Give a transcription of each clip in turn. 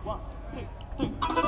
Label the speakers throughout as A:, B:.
A: 1, 2, 3.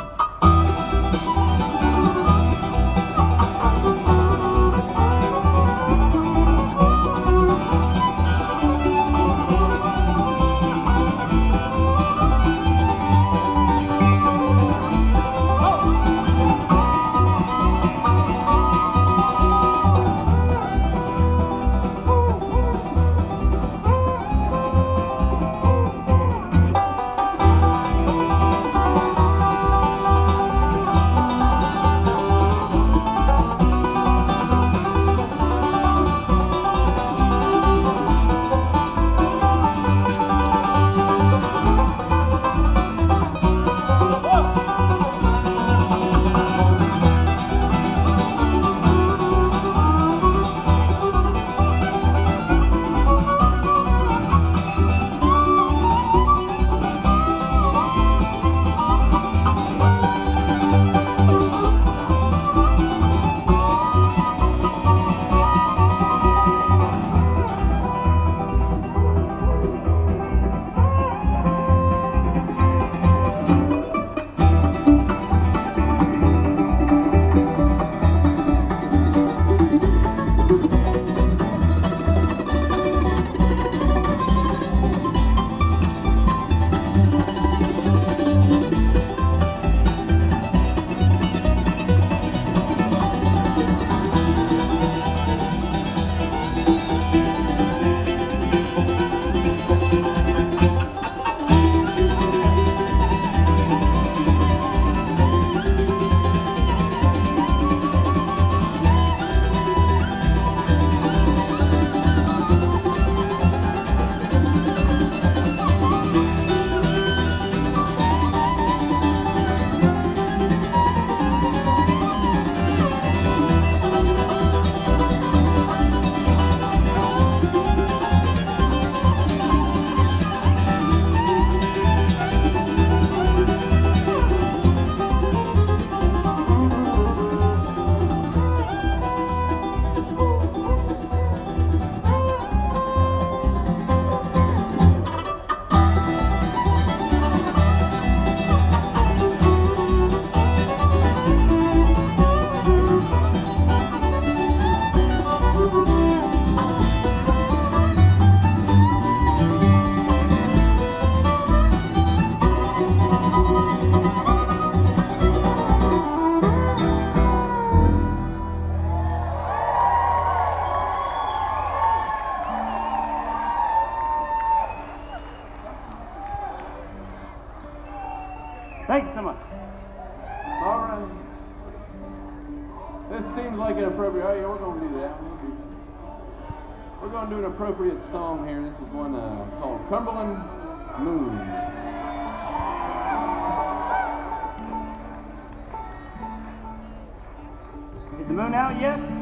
A: Thanks so much.
B: All right. This seems like an appropriate. Oh yeah, we're gonna do that. We're gonna do an appropriate song here. This is one called Cumberland Moon.
A: Is the moon out yet?